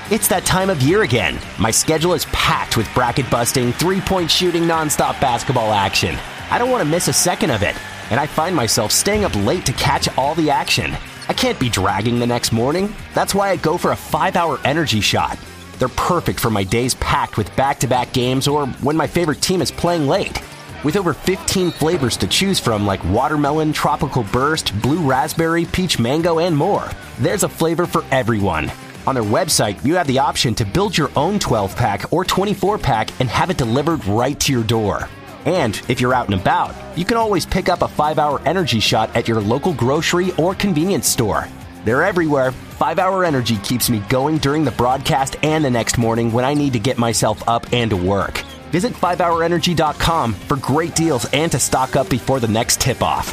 It's that time of year again. My schedule is packed with bracket-busting, three-point shooting, nonstop basketball action. I don't want to miss a second of it, and I find myself staying up late to catch all the action. I can't be dragging the next morning. That's why I go for a 5-hour energy shot. They're perfect for my days packed with back-to-back games or when my favorite team is playing late. With over 15 flavors to choose from like watermelon, tropical burst, blue raspberry, peach mango, and more, there's a flavor for everyone. On their website, you have the option to build your own 12-pack or 24-pack and have it delivered right to your door. And if you're out and about, you can always pick up a 5-hour energy shot at your local grocery or convenience store. They're everywhere. 5-hour energy keeps me going during the broadcast and the next morning when I need to get myself up and to work. Visit 5hourenergy.com for great deals and to stock up before the next tip-off.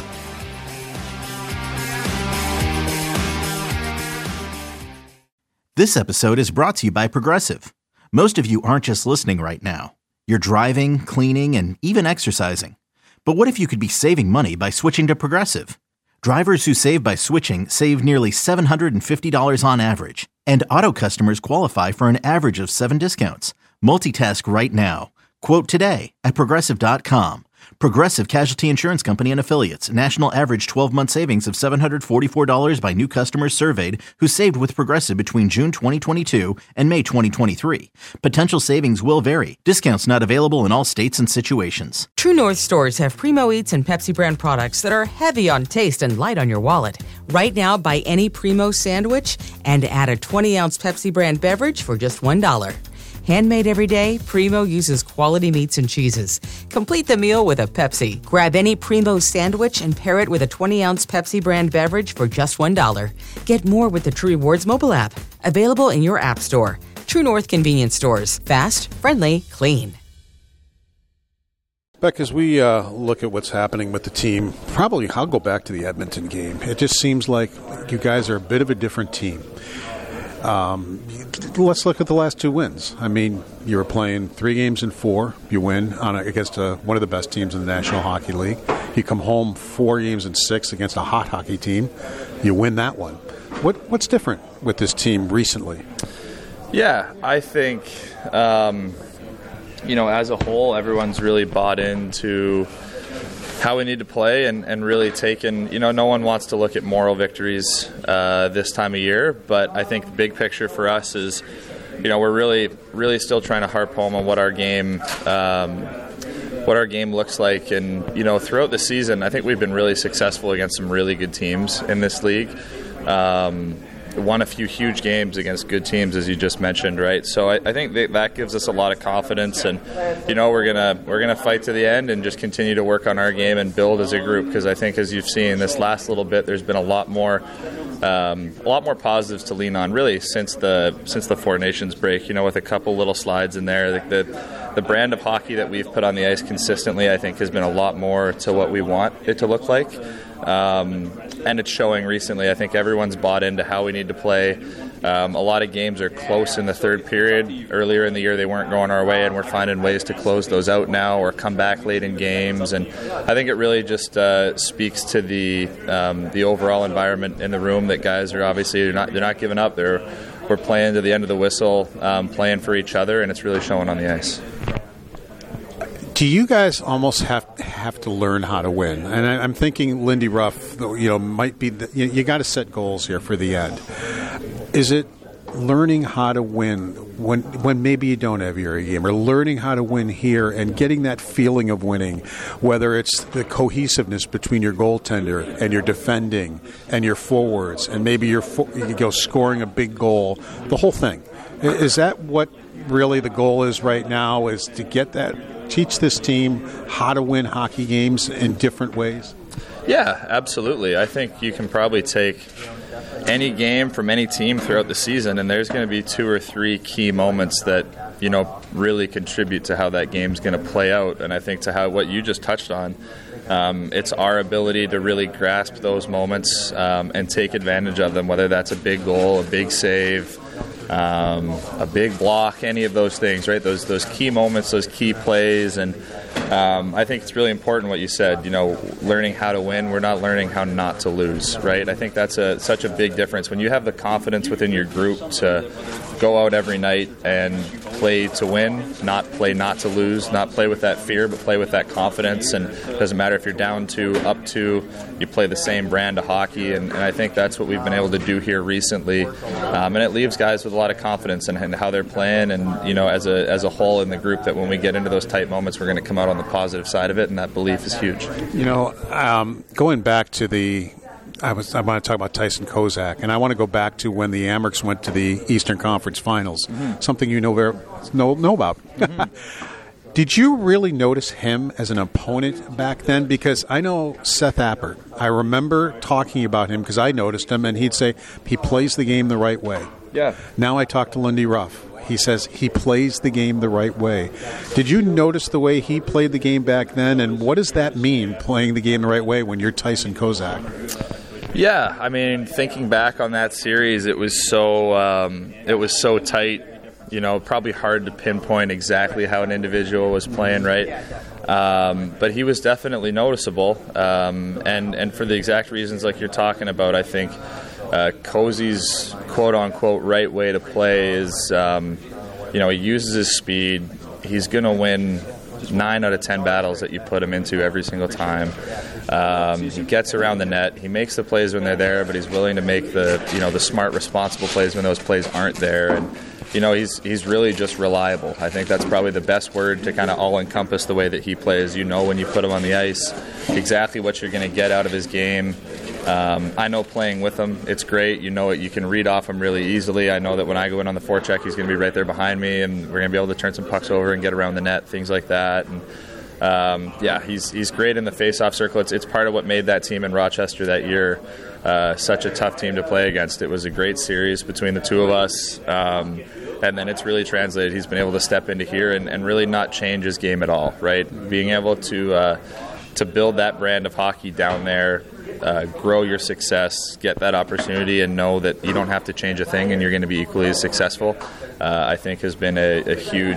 This episode is brought to you by Progressive. Most of you aren't just listening right now. You're driving, cleaning, and even exercising. But what if you could be saving money by switching to Progressive? Drivers who save by switching save nearly $750 on average. And auto customers qualify for an average of 7 discounts. Multitask right now. Quote today at Progressive.com. Progressive Casualty Insurance Company and Affiliates. National average 12-month savings of $744 by new customers surveyed who saved with Progressive between June 2022 and May 2023. Potential savings will vary. Discounts not available in all states and situations. True North stores have Primo Eats and Pepsi brand products that are heavy on taste and light on your wallet. Right now, buy any Primo sandwich and add a 20-ounce Pepsi brand beverage for just $1. Handmade every day, Primo uses quality meats and cheeses. Complete the meal with a Pepsi. Grab any Primo sandwich and pair it with a 20-ounce Pepsi brand beverage for just $1. Get more with the True Rewards mobile app. Available in your app store. True North convenience stores. Fast, friendly, clean. Beck, as we look at what's happening with the team, probably I'll go back to the Edmonton game. It just seems like you guys are a bit of a different team. Let's look at the last 2 wins. I mean, you were playing 3 games in 4. You win against one of the best teams in the National Hockey League. You come home 4 games in 6 against a hot hockey team. You win that one. What's different with this team recently? Yeah, I think, as a whole, everyone's really bought into how we need to play and really taken, no one wants to look at moral victories this time of year, but I think the big picture for us is, we're really, really still trying to harp home on what our game looks like. And, throughout the season, I think we've been really successful against some really good teams in this league. Won a few huge games against good teams, as you just mentioned, right? So I think that gives us a lot of confidence, and we're gonna fight to the end and just continue to work on our game and build as a group. Because I think, as you've seen this last little bit, there's been a lot more positives to lean on, really, since the Four Nations break. With a couple little slides in there, the brand of hockey that we've put on the ice consistently, I think, has been a lot more to what we want it to look like. And it's showing recently. I think everyone's bought into how we need to play. A lot of games are close in the third period. Earlier in the year, they weren't going our way, and we're finding ways to close those out now or come back late in games. And I think it really just speaks to the overall environment in the room that guys are obviously they're not giving up. We're playing to the end of the whistle, playing for each other, and it's really showing on the ice. Do you guys almost have to learn how to win? And I'm thinking Lindy Ruff, might be you got to set goals here for the end. Is it learning how to win when maybe you don't have your game, or learning how to win here and getting that feeling of winning, whether it's the cohesiveness between your goaltender and your defending and your forwards, and maybe you go scoring a big goal, the whole thing. Is that what really the goal is right now, is to get that? Teach this team how to win hockey games in different ways? Yeah, absolutely. I think you can probably take any game from any team throughout the season, and there's going to be 2 or 3 key moments that, really contribute to how that game's going to play out. And I think to how what you just touched on, it's our ability to really grasp those moments and take advantage of them, whether that's a big goal, a big save, a big block, any of those things, right? Those key moments, those key plays, and I think it's really important what you said, learning how to win. We're not learning how not to lose, right? I think that's such a big difference. When you have the confidence within your group to go out every night and play to win, not play not to lose, not play with that fear, but play with that confidence. And it doesn't matter if you're down 2, up 2, you play the same brand of hockey. And I think that's what we've been able to do here recently. And it leaves guys with a lot of confidence in how they're playing. And, as a whole in the group, that when we get into those tight moments, we're going to come out on the positive side of it. And that belief is huge. Going back to I want to talk about Tyson Kozak, and I want to go back to when the Amerks went to the Eastern Conference Finals, something you know about. Mm-hmm. Did you really notice him as an opponent back then? Because I know Seth Appert. I remember talking about him because I noticed him, and he'd say he plays the game the right way. Yeah. Now I talked to Lindy Ruff. He says he plays the game the right way. Did you notice the way he played the game back then, and what does that mean, playing the game the right way, when you're Tyson Kozak? Yeah, I mean, thinking back on that series, it was so tight. Probably hard to pinpoint exactly how an individual was playing, right? But he was definitely noticeable, and for the exact reasons like you're talking about, I think Cozy's quote-unquote right way to play is, he uses his speed. He's going to win 9 out of 10 battles that you put him into every single time. He gets around the net. He makes the plays when they're there, but he's willing to make the smart, responsible plays when those plays aren't there. And he's really just reliable. I think that's probably the best word to kind of all encompass the way that he plays. When you put him on the ice, exactly what you're going to get out of his game. I know playing with him, it's great. You can read off him really easily. I know that when I go in on the forecheck, he's going to be right there behind me, and we're going to be able to turn some pucks over and get around the net, things like that. And he's great in the face-off circle. It's part of what made that team in Rochester that year such a tough team to play against. It was a great series between the two of us, and then it's really translated. He's been able to step into here and really not change his game at all, right? Being able to build that brand of hockey down there, grow your success, get that opportunity, and know that you don't have to change a thing and you're going to be equally as successful, I think has been a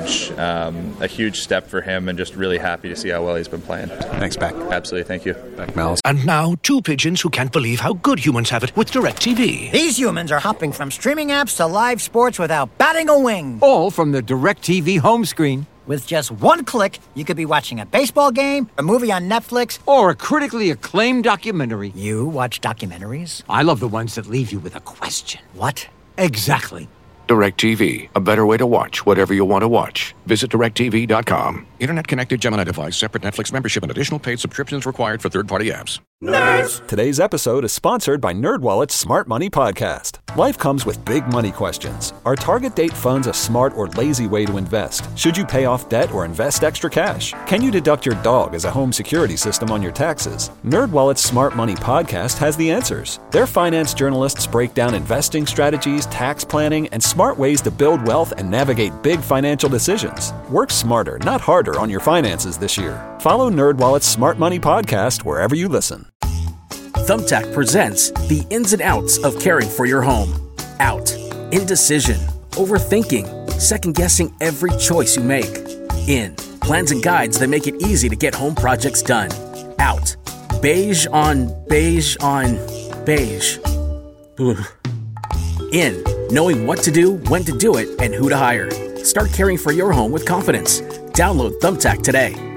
huge step for him, and just really happy to see how well he's been playing. Thanks, Beck. Absolutely, thank you. Beck Mellis. And now, 2 pigeons who can't believe how good humans have it with DirecTV. These humans are hopping from streaming apps to live sports without batting a wing. All from the DirecTV home screen. With just one click, you could be watching a baseball game, a movie on Netflix, or a critically acclaimed documentary. You watch documentaries? I love the ones that leave you with a question. What? Exactly. DirecTV, a better way to watch whatever you want to watch. Visit DirecTV.com. Internet-connected Gemini device, separate Netflix membership, and additional paid subscriptions required for third-party apps. Nerds! Today's episode is sponsored by NerdWallet's Smart Money Podcast. Life comes with big money questions. Are target date funds a smart or lazy way to invest? Should you pay off debt or invest extra cash? Can you deduct your dog as a home security system on your taxes? NerdWallet's Smart Money Podcast has the answers. Their finance journalists break down investing strategies, tax planning, and smart ways to build wealth and navigate big financial decisions. Work smarter, not harder on your finances this year. Follow NerdWallet's Smart Money Podcast wherever you listen. Thumbtack presents the ins and outs of caring for your home. Out. Indecision. Overthinking. Second-guessing every choice you make. In. Plans and guides that make it easy to get home projects done. Out. Beige on beige on beige. Ugh. In. Knowing what to do, when to do it, and who to hire. Start caring for your home with confidence. Download Thumbtack today.